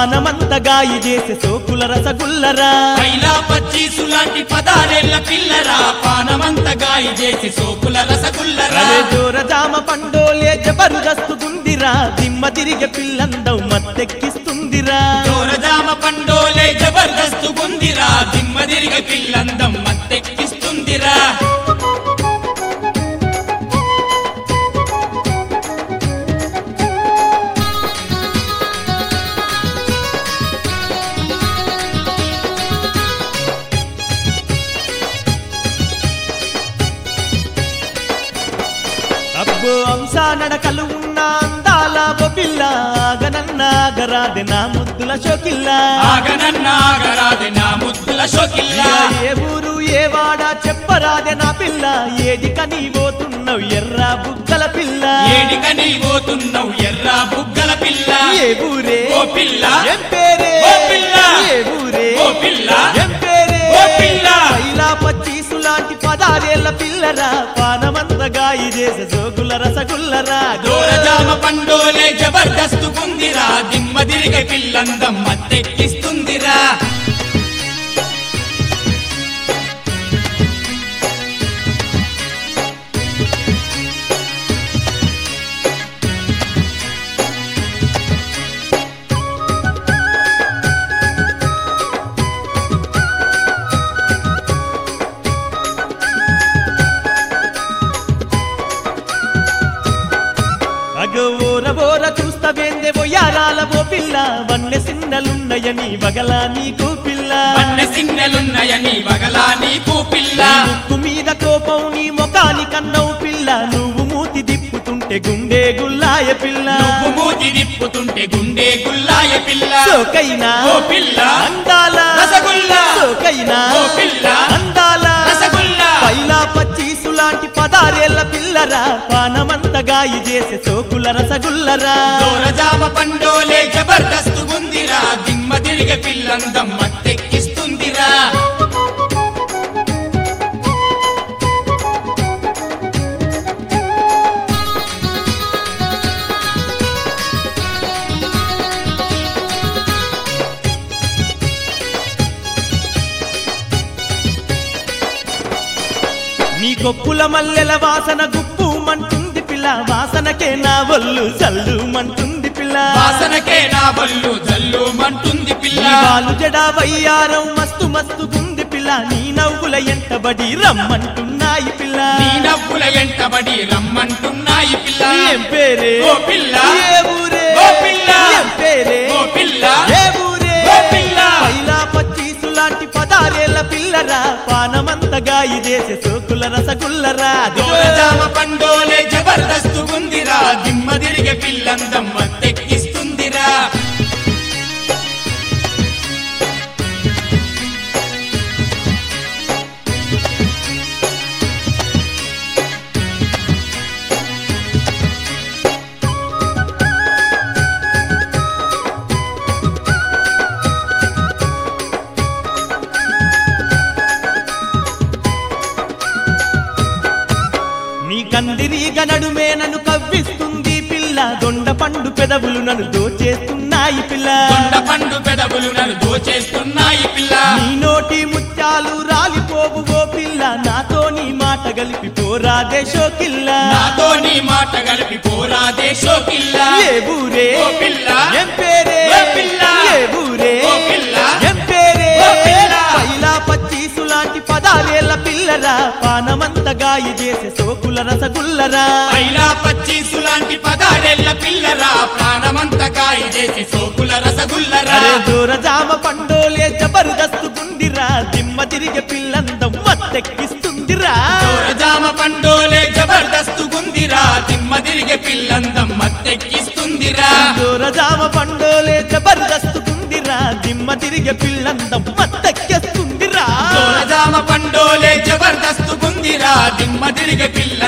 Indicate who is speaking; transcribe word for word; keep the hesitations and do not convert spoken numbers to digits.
Speaker 1: పానమంత గాయి చేసే సోకుల రసగుల్లరా
Speaker 2: పైలా పచ్చీసులాంటి పదారేళ్ల పిల్లరా పానమంత గాయి చేసి సోకుల రసగుల్లరా
Speaker 1: జోర జామ పండోలే జబర్దస్తు గుందిరా దిమ్మ తిరిగే పిల్లందం మత్తెక్కిస్తుందిరా
Speaker 2: జోరజామ పండోలే జబర్దస్తు గుందిరా దిమ్మ తిరిగే పిల్లందం మత్తెక్కిస్తుందిరా
Speaker 1: అబ్బో అంశ నడకలు ఉన్న అందాల బొబిల్ల ఆగనన్న ఆగరాదే నా ముద్దుల షోకిల్ల
Speaker 2: ఆగనన్న ఆగరాదే నా ముద్దుల షోకిల్ల
Speaker 1: ఏ ఊరు ఏ వాడ చెప్పరాదే నా పిల్ల ఏడిక నీ పోతున్నావు ఎర్ర బుగ్గల పిల్ల
Speaker 2: ఏడిక నీ పోతున్నావు ఎర్ర బుగ్గల పిల్ల
Speaker 1: ఏ ఊరే
Speaker 2: ఓ పిల్ల
Speaker 1: ఏం పేరే
Speaker 2: ఓ పిల్ల
Speaker 1: ఏ ఊరే
Speaker 2: ఓ పిల్ల
Speaker 1: ఏం పేరే
Speaker 2: ఓ పిల్ల
Speaker 1: పైలా పచ్చీసులాంటి పదారేళ్ల పిల్లరా పానమంత గాయి చేసే సోకుల రసగుల్లరా
Speaker 2: జోరజామ పండోలే జబర్దస్తు గుందిరా దిమ్మ తిరిగే పిల్లందం మత్తెక్కిస్తుందిరా
Speaker 1: అగో ఓర ఓర చూస్తవేందే బొయ్యారాల ఓ పిల్ల వన్నె సిన్నలున్నయని వగలా నీకు పిల్ల
Speaker 2: వన్నె సిన్నెలున్నయని వగలా నీకు పిల్ల
Speaker 1: ముక్కు మీద కోపం నీ మొకాని కన్నవు పిల్ల నువ్వు మూతి దిప్పుతుంటే గుండె గుల్లాయ పిల్ల
Speaker 2: నువ్వు మూతి దిప్పుతుంటే గుండె గుల్లాయ పిల్ల
Speaker 1: సోకైనా
Speaker 2: ఓ పిల్ల
Speaker 1: అందాల
Speaker 2: రసగుల్లా
Speaker 1: సోకైనా
Speaker 2: ఓ పిల్ల
Speaker 1: అందాల
Speaker 2: రసగుల్లా
Speaker 1: పైలా పచ్చీసులాంటి పదారేళ్ల పిల్లరా పానమంత గాయి చేసే సోకుల రసగుల్లరా
Speaker 2: జోరజామ పండోలే జబర్దస్తు గుందిరా దిమ్మ తిరిగే పిల్లందం మత్తెక్కిస్తుందిరా
Speaker 1: నీ కొప్పుల మల్లెల వాసన గుప్పు మంటుంది పిల్ల వాసనకే నా ఒళ్ళు చల్లు మంటుంది పిల్ల
Speaker 2: వాసనకే నా బల్లు జల్లు మంటుంది పిల్ల
Speaker 1: నీ వాలు జడా వయ్యారం మస్తు మస్తు గుంది పిల్ల నీ నవ్వుల ఎంటబడి రమ్మంటున్నాయి పిల్ల
Speaker 2: నీ నవ్వుల ఎంటబడి రమ్మంటున్నాయి పిల్ల
Speaker 1: ఏం పేరే
Speaker 2: ఓ పిల్ల
Speaker 1: ఏ ఊరే
Speaker 2: ఓ పిల్ల
Speaker 1: ఏం పేరే
Speaker 2: ఓ పిల్ల
Speaker 1: ఏ ఊరే
Speaker 2: ఓ పిల్ల
Speaker 1: పైలా పచ్చీసులాంటి పదారేళ్ల పిల్లరా పానమంత గాయి చేసే సోకుల రసగుల్లరా
Speaker 2: జోరజామ పండోలే జబర్దస్తు గుందిరా దిమ్మ తిరిగే పిల్లందం మత్తెక్కిస్తుందిరా
Speaker 1: నీ కందిరీగ నడుమే నన్ను కవ్విస్తుంది పిల్ల దొండ పండు పెదవులు నన్ను దోచేస్తున్నాయి పిల్ల
Speaker 2: దొండ పండు పెదవులు నన్ను దోచేస్తున్నాయి పిల్ల
Speaker 1: నీ నోటి ముత్యాలు రాలిపోవు ఓ పిల్ల నాతో నీ మాట గలిపి పోరాదే షోకిల్ల
Speaker 2: నాతో నీ మాట కలిపి పోరాదే షోకిల్ల
Speaker 1: ఏ ఊరే
Speaker 2: ఓ పిల్ల
Speaker 1: ఏం పేరే
Speaker 2: ఓ పిల్ల
Speaker 1: ఏ ఊరే
Speaker 2: ఓ పిల్ల
Speaker 1: ఏం పేరే
Speaker 2: ఓ పిల్ల
Speaker 1: పైలా పచ్చీసులాంటి పదారేళ్ల పిల్లరా పానమంత గాయి చేసే సోకుల రసగుల్లరా
Speaker 2: పైలా పచ్చీసులాంటి పదాడేళ్ల పిల్లరా ప్రాణమంత కాయి చేసి సోకుల రసగుల్లరా
Speaker 1: అరే దూర జామ పండోలే జబర్దస్తు గుందిరా దిమ్మ తిరిగే పిల్లందం మత్తెక్కిస్తుందిరా
Speaker 2: జామ పండోలే జబర్దస్తు గుందిరా దిమ్మ తిరిగే పిల్లందం మత్తెక్కిస్తుందిరా
Speaker 1: దూర జామ పండోలే జబర్దస్తు గుందిరా దిమ్మ తిరిగే పిల్లందం మత్తెక్కిస్తుందిరా
Speaker 2: జామ పండోలే జబర్దస్తు గుందిరా దిమ్మ తిరిగే పిల్ల